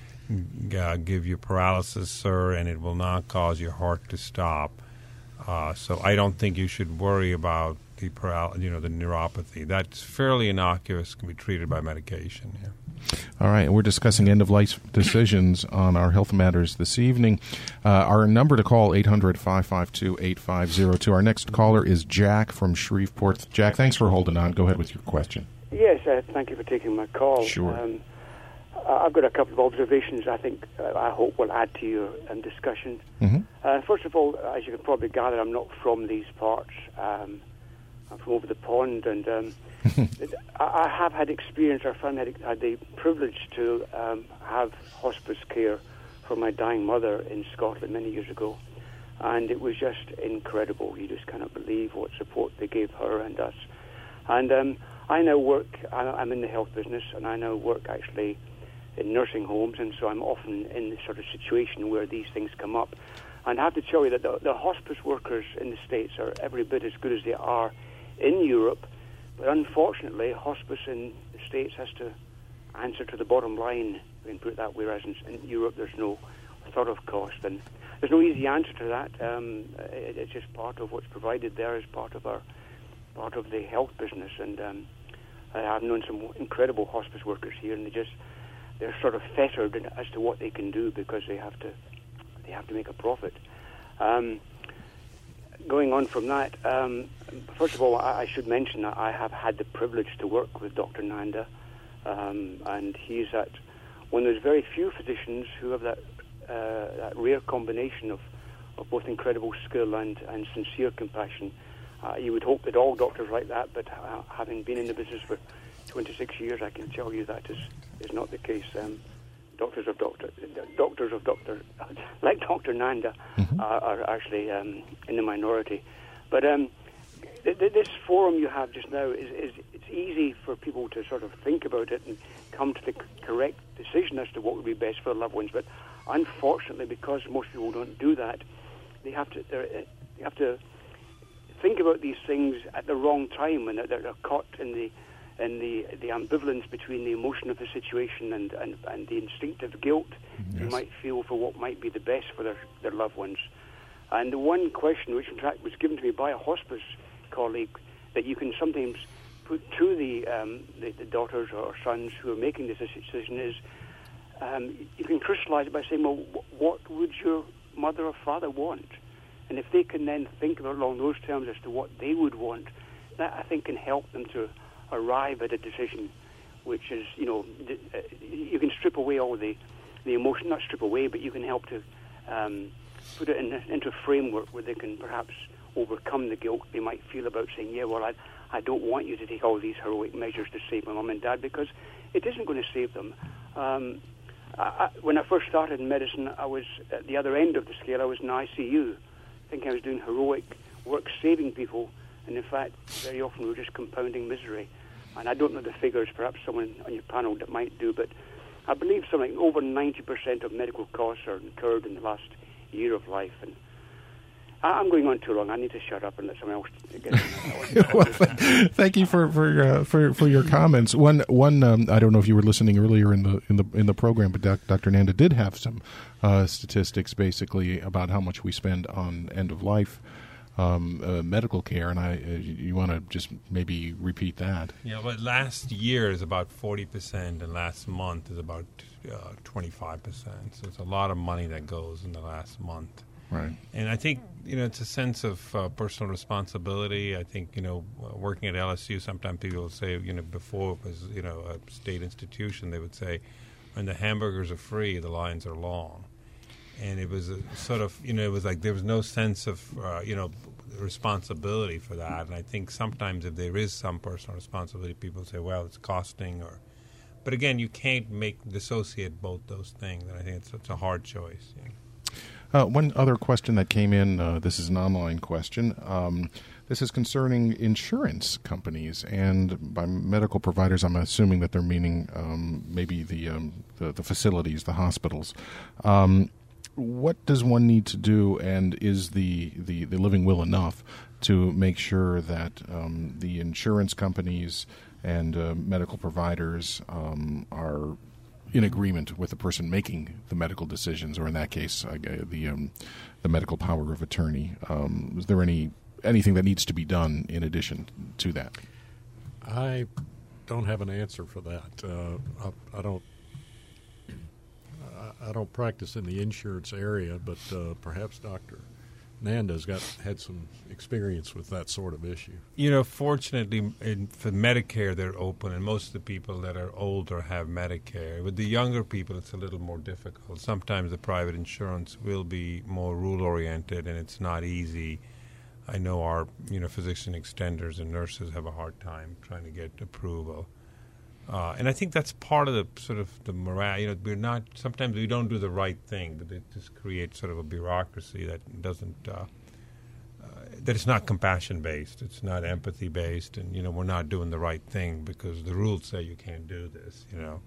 give you paralysis, sir, and it will not cause your heart to stop. So I don't think you should worry about the neuropathy. That's fairly innocuous, can be treated by medication. Yeah. All right, and we're discussing end-of-life decisions on our Health Matters this evening. Our number to call, 800-552-8502. Our next caller is Jack from Shreveport. Jack, thanks for holding on. Go ahead with your question. Yes, thank you for taking my call. Sure. I've got a couple of observations I hope will add to your discussion. Mm-hmm. First of all, as you can probably gather, I'm not from these parts. I'm from over the pond, and I have had experience. Our family had the privilege to have hospice care for my dying mother in Scotland many years ago, and it was just incredible. You just cannot believe what support they gave her and us. And I now work. I'm in the health business, and I now work actually in nursing homes, and so I'm often in the sort of situation where these things come up. And I have to tell you that the hospice workers in the States are every bit as good as they are in Europe, but unfortunately, hospice in the States has to answer to the bottom line, we can put it that way, whereas in Europe there's no thought of cost, and there's no easy answer to that. It's just part of what's provided there as part of the health business, and I've known some incredible hospice workers here, and they're sort of fettered as to what they can do because they have to make a profit. Going on from that, first of all, I should mention that I have had the privilege to work with Dr. Nanda, and he's one of those very few physicians who have that rare combination of both incredible skill and sincere compassion. You would hope that all doctors like that, but having been in the business for 26 years, I can tell you that is not the case. Doctors of Dr. like Dr. Nanda are actually in the minority. But this forum you have just now it's easy for people to sort of think about it and come to the correct decision as to what would be best for their loved ones. But unfortunately, because most people don't do that, they have to think about these things at the wrong time, and they're caught in the ambivalence between the emotion of the situation and the instinctive guilt they might feel for what might be the best for their loved ones. And the one question, which in fact was given to me by a hospice colleague, that you can sometimes put to the daughters or sons who are making this decision is, you can crystallize it by saying, well, what would your mother or father want? And if they can then think along those terms as to what they would want, that I think can help them to arrive at a decision which is, you can strip away all the emotion, not strip away, but you can help to put it into a framework where they can perhaps overcome the guilt they might feel about saying, I don't want you to take all these heroic measures to save my mum and dad, because it isn't going to save them. When I first started in medicine, I was at the other end of the scale. I was in ICU, thinking I was doing heroic work saving people, and in fact, very often we were just compounding misery. And I don't know the figures, perhaps someone on your panel that might do, but I believe something over 90% of medical costs are incurred in the last year of life. And I'm going on too long. I need to shut up and let someone else get in. Well, thank you for your comments. One I don't know if you were listening earlier in the program, but Dr. Nanda did have some statistics basically about how much we spend on end of life medical care, and you want to just maybe repeat that? Yeah, but last year is about 40%, and last month is about 25%. So it's a lot of money that goes in the last month. Right. And I think, it's a sense of personal responsibility. I think, working at LSU, sometimes people will say, before it was, a state institution, they would say, when the hamburgers are free, the lines are long. And it was a sort of, it was like there was no sense of, responsibility for that. And I think sometimes if there is some personal responsibility, people say, well, it's costing, But again, you can't dissociate both those things, and I think it's a hard choice. One other question that came in, this is an online question. This is concerning insurance companies, and by medical providers, I'm assuming that they're meaning maybe the facilities, the hospitals. What does one need to do, and is the living will enough to make sure that the insurance companies and medical providers are in agreement with the person making the medical decisions, or in that case, the medical power of attorney? Is there anything that needs to be done in addition to that? I don't have an answer for that. I don't practice in the insurance area, but perhaps Dr. Nanda's had some experience with that sort of issue. Fortunately, for Medicare, they're open, and most of the people that are older have Medicare. With the younger people, it's a little more difficult. Sometimes the private insurance will be more rule-oriented, and it's not easy. I know our, physician extenders and nurses have a hard time trying to get approval. And I think that's part of the sort of the morale. Sometimes we don't do the right thing, but it just creates sort of a bureaucracy that doesn't, that it's not compassion-based, it's not empathy-based, and, we're not doing the right thing because the rules say you can't do this,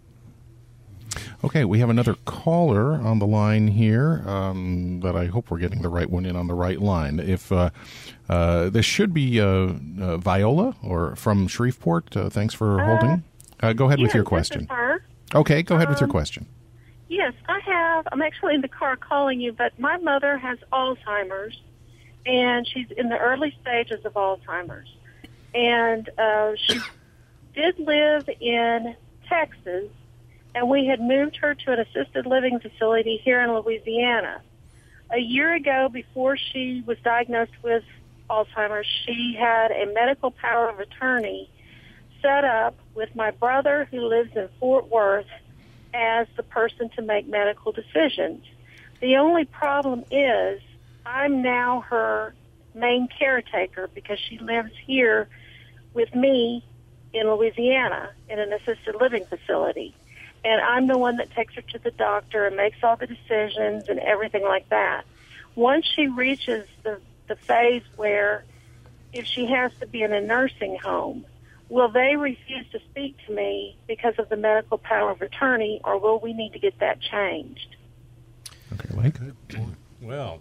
Okay, we have another caller on the line here, but I hope we're getting the right one in on the right line. If this should be Viola or from Shreveport. Thanks for holding. Go ahead with your question. This is her. Okay, go ahead with your question. Yes, I'm actually in the car calling you, but my mother has Alzheimer's, and she's in the early stages of Alzheimer's. And she did live in Texas, and we had moved her to an assisted living facility here in Louisiana. A year ago, before she was diagnosed with Alzheimer's, she had a medical power of attorney set up with my brother, who lives in Fort Worth, as the person to make medical decisions. The only problem is I'm now her main caretaker because she lives here with me in Louisiana in an assisted living facility. And I'm the one that takes her to the doctor and makes all the decisions and everything like that. Once she reaches the phase where if she has to be in a nursing home, will they refuse to speak to me because of the medical power of attorney, or will we need to get that changed? Okay, Mike. Well,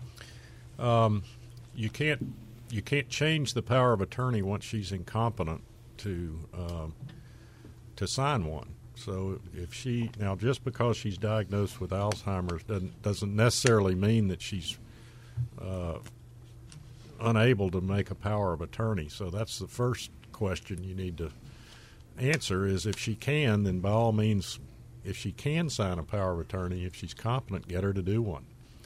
you can't change the power of attorney once she's incompetent to sign one. So if just because she's diagnosed with Alzheimer's doesn't necessarily mean that she's unable to make a power of attorney. So that's the first question you need to answer is if she can, then by all means, if she can sign a power of attorney, if she's competent, get her to do one.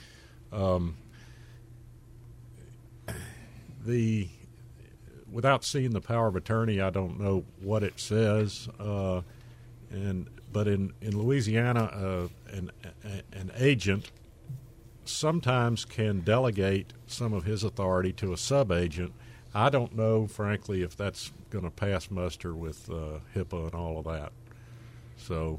Without seeing the power of attorney, I don't know what it says. But in Louisiana, an agent sometimes can delegate some of his authority to a sub-agent. I don't know, frankly, if that's going to pass muster with HIPAA and all of that. So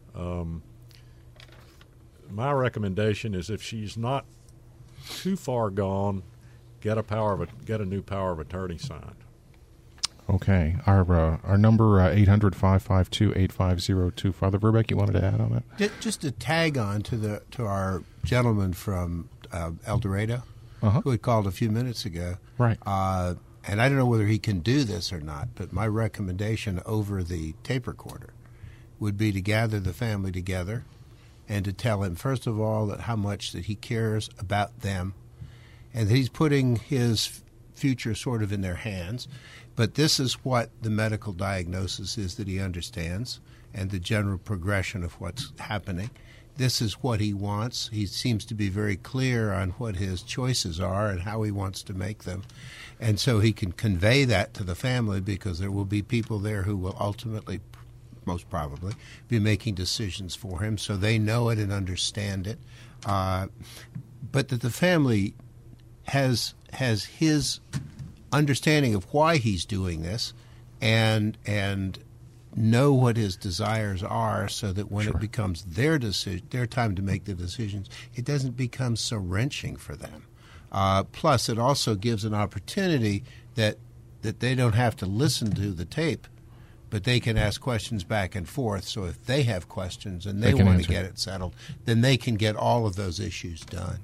my recommendation is if she's not too far gone, get a new power of attorney signed. Okay. Our number, 800-552-8502. Father Verbeck, you wanted to add on that? Just to tag on to our gentleman from El Dorado, who had called a few minutes ago. Right. And I don't know whether he can do this or not, but my recommendation over the tape recorder would be to gather the family together and to tell him, first of all, that how much that he cares about them and that he's putting his future sort of in their hands. But this is what the medical diagnosis is that he understands and the general progression of what's happening. This is what he wants. He seems to be very clear on what his choices are and how he wants to make them. And so he can convey that to the family because there will be people there who will ultimately, most probably, be making decisions for him so they know it and understand it. But that the family has his understanding of why he's doing this and know what his desires are so that when it becomes their time to make the decisions, it doesn't become so wrenching for them. Plus, it also gives an opportunity that they don't have to listen to the tape, but they can ask questions back and forth. So if they have questions and they want to get it settled, then they can get all of those issues done.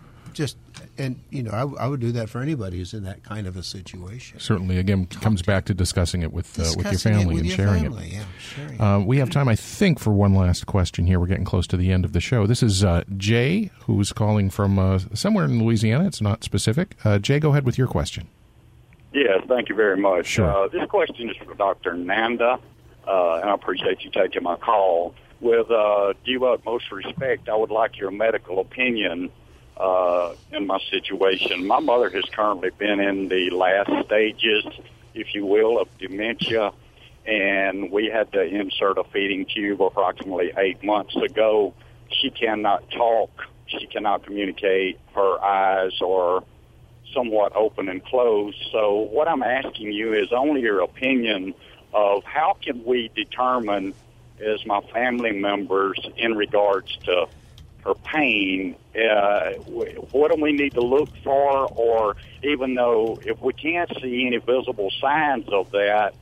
I would do that for anybody who's in that kind of a situation. Certainly, again, comes back to discussing it with your family and sharing it. Yeah, sharing it. We have time, I think, for one last question here. We're getting close to the end of the show. This is Jay, who's calling from somewhere in Louisiana. It's not specific. Jay, go ahead with your question. Yes, thank you very much. Sure. This question is for Dr. Nanda, and I appreciate you taking my call. With due utmost respect, I would like your medical opinion in my situation. My mother has currently been in the last stages, if you will, of dementia, and we had to insert a feeding tube approximately 8 months ago. She cannot talk. She cannot communicate. Her eyes are somewhat open and closed. So what I'm asking you is only your opinion of how can we determine as my family members in regards to her pain, what do we need to look for, or even though if we can't see any visible signs of that,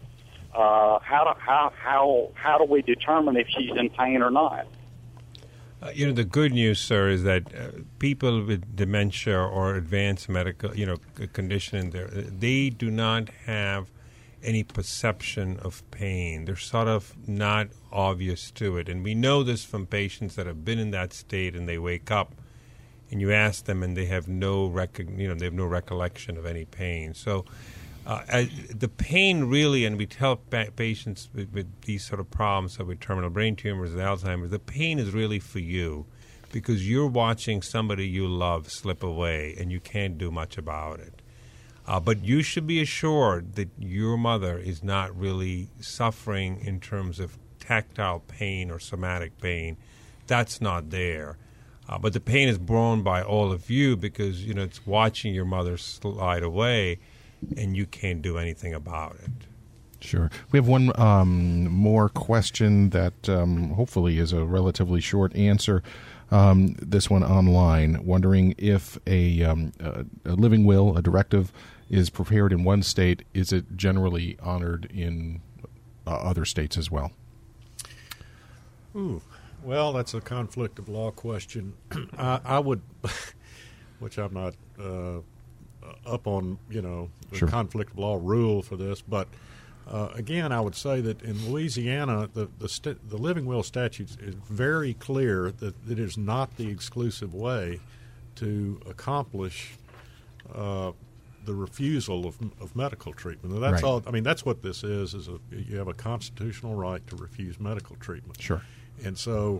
how do we determine if she's in pain or not? The good news, sir, is that people with dementia or advanced medical, condition, they do not have any perception of pain. They're sort of not obvious to it. And we know this from patients that have been in that state and they wake up and you ask them and they have no recollection of any pain. So the pain really, and we tell patients with these sort of problems, so with terminal brain tumors and Alzheimer's, the pain is really for you because you're watching somebody you love slip away and you can't do much about it. But you should be assured that your mother is not really suffering in terms of tactile pain or somatic pain. That's not there. But the pain is borne by all of you because, it's watching your mother slide away and you can't do anything about it. Sure. We have one more question that hopefully is a relatively short answer. This one online, wondering if a living will, a directive, is prepared in one state, is it generally honored in other states as well? Ooh, well, that's a conflict of law question. I would, which I'm not up on, the Sure. conflict of law rule for this, but again, I would say that in Louisiana, the living will statute is very clear that it is not the exclusive way to accomplish the refusal of medical treatment. And that's Right. all. I mean, that's what this is you have a constitutional right to refuse medical treatment. Sure. And so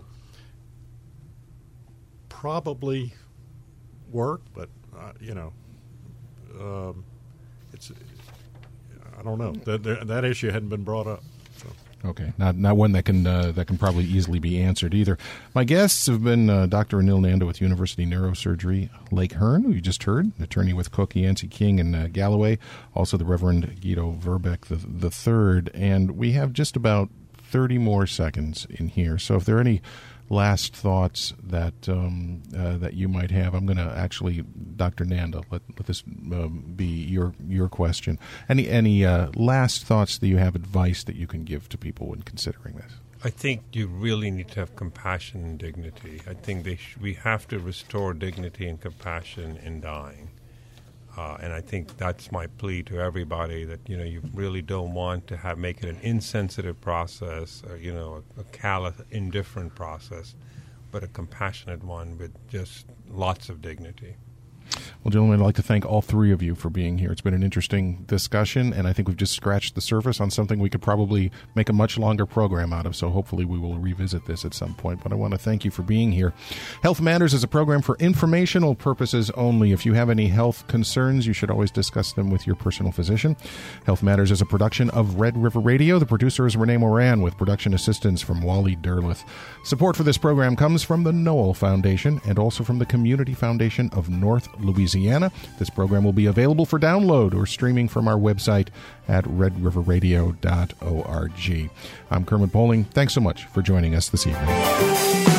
probably work, but, it's I don't know. That issue hadn't been brought up. So. Okay, not one that can probably easily be answered either. My guests have been Dr. Anil Nanda with University Neurosurgery Lake Hearn, who you just heard, attorney with Cook, Yancey, King, and Galloway, also the Reverend Guido Verbeck the third, and we have just about 30 more seconds in here. So if there are any last thoughts that that you might have, I'm going to actually, Dr. Nanda, let this be your question. Any last thoughts that you have, advice that you can give to people when considering this? I think you really need to have compassion and dignity. I think we have to restore dignity and compassion in dying. And I think that's my plea to everybody, that you really don't want to make it an insensitive process, or a callous, indifferent process, but a compassionate one with just lots of dignity. Well, gentlemen, I'd like to thank all three of you for being here. It's been an interesting discussion, and I think we've just scratched the surface on something we could probably make a much longer program out of, so hopefully we will revisit this at some point. But I want to thank you for being here. Health Matters is a program for informational purposes only. If you have any health concerns, you should always discuss them with your personal physician. Health Matters is a production of Red River Radio. The producer is Renee Moran, with production assistance from Wally Derleth. Support for this program comes from the Noel Foundation and also from the Community Foundation of North Louisiana. Louisiana. This program will be available for download or streaming from our website at redriverradio.org. I'm Kermit Poling. Thanks so much for joining us this evening.